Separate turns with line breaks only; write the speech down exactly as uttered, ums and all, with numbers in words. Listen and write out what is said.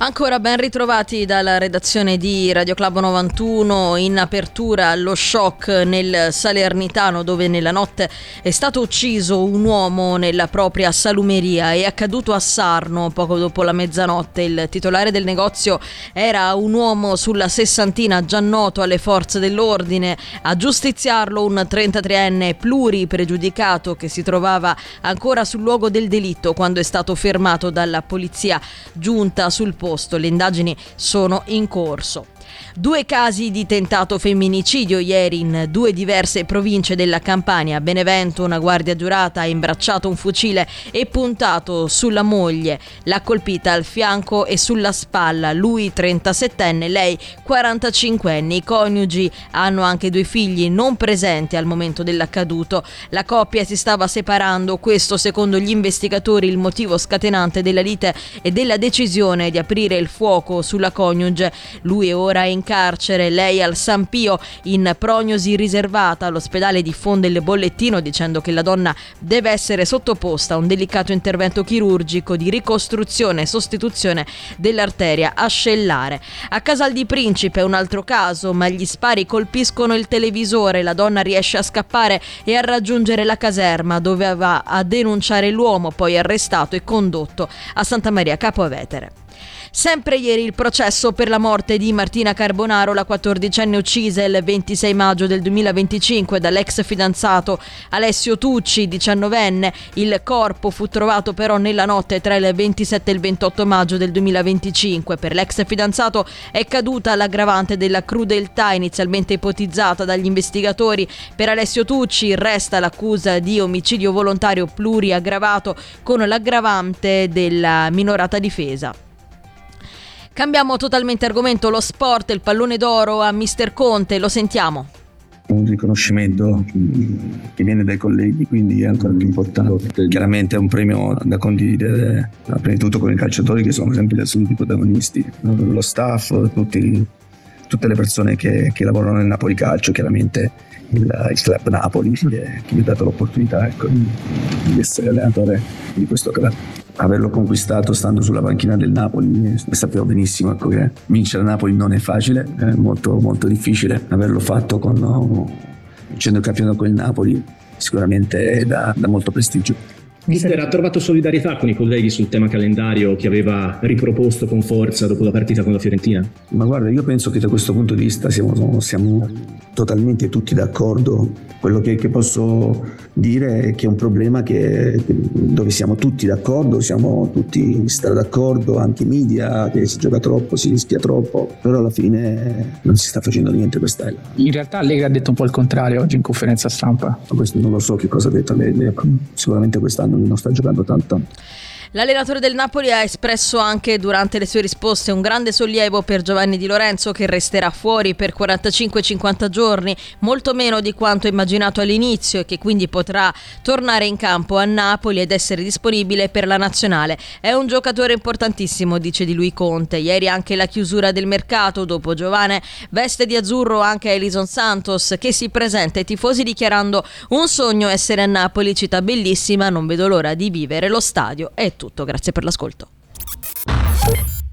Ancora ben ritrovati dalla redazione di Radio Club novantuno. In apertura lo shock nel Salernitano, dove nella notte è stato ucciso un uomo nella propria salumeria. È accaduto a Sarno poco dopo la mezzanotte. Il titolare del negozio era un uomo sulla sessantina, già noto alle forze dell'ordine. A giustiziarlo un trentatreenne pluripregiudicato che si trovava ancora sul luogo del delitto quando è stato fermato dalla polizia giunta sul posto. Le indagini sono in corso. Due casi di tentato femminicidio ieri in due diverse province della Campania. A Benevento una guardia giurata ha imbracciato un fucile e puntato sulla moglie. L'ha colpita al fianco e sulla spalla. Lui trentasettenne, lei quarantacinquenne. I coniugi hanno anche due figli non presenti al momento dell'accaduto. La coppia si stava separando. Questo, secondo gli investigatori, il motivo scatenante della lite e della decisione di aprire il fuoco sulla coniuge. Lui è ora in carcere, lei al San Pio in prognosi riservata. L'ospedale diffonde il bollettino dicendo che la donna deve essere sottoposta a un delicato intervento chirurgico di ricostruzione e sostituzione dell'arteria ascellare. A Casal di Principe un altro caso, ma gli spari colpiscono il televisore. La donna riesce a scappare e a raggiungere la caserma, dove va a denunciare l'uomo, poi arrestato e condotto a Santa Maria Capua Vetere. Sempre ieri il processo per la morte di Martina Carbonaro, la quattordicenne uccisa il ventisei maggio del duemilaventicinque dall'ex fidanzato Alessio Tucci, diciannovenne. Il corpo fu trovato però nella notte tra il ventisette e il ventotto maggio del duemilaventicinque. Per l'ex fidanzato è caduta l'aggravante della crudeltà inizialmente ipotizzata dagli investigatori. Per Alessio Tucci resta l'accusa di omicidio volontario pluriaggravato con l'aggravante della minorata difesa. Cambiamo totalmente argomento, lo sport, il pallone d'oro a mister Conte, lo sentiamo.
Un riconoscimento che viene dai colleghi, quindi è ancora più importante. Chiaramente è un premio da condividere prima di tutto con i calciatori, che sono sempre gli assoluti protagonisti, lo staff, tutti, tutte le persone che, che lavorano nel Napoli Calcio, chiaramente il, il club Napoli che, che mi ha dato l'opportunità, ecco, di, di essere allenatore di questo club. Averlo conquistato stando sulla panchina del Napoli, sappiamo benissimo, ecco, che vincere a Napoli non è facile, è molto molto difficile. Averlo fatto con vincendo il campionato con il Napoli sicuramente è da, da molto prestigio.
Mister ha trovato solidarietà con i colleghi sul tema calendario che aveva riproposto con forza dopo la partita con la Fiorentina?
Ma guarda, io penso che da questo punto di vista siamo, siamo totalmente tutti d'accordo. Quello che, che posso dire è che è un problema che, dove siamo tutti d'accordo, siamo tutti stra d'accordo, anche i media, che si gioca troppo, si rischia troppo, però alla fine non si sta facendo niente per stare.
In realtà Allegri ha detto un po' il contrario oggi in conferenza stampa.
Ma questo non lo so che cosa ha detto lei, lei sicuramente quest'anno non sta giocando tanto.
L'allenatore del Napoli ha espresso anche durante le sue risposte un grande sollievo per Giovanni Di Lorenzo, che resterà fuori per quarantacinque cinquanta giorni, molto meno di quanto immaginato all'inizio, e che quindi potrà tornare in campo a Napoli ed essere disponibile per la nazionale. È un giocatore importantissimo, dice di lui Conte. Ieri anche la chiusura del mercato, dopo Giovane veste di azzurro anche Elison Santos, che si presenta ai tifosi dichiarando: un sogno essere a Napoli, città bellissima, non vedo l'ora di vivere lo stadio. È tutto, grazie per l'ascolto.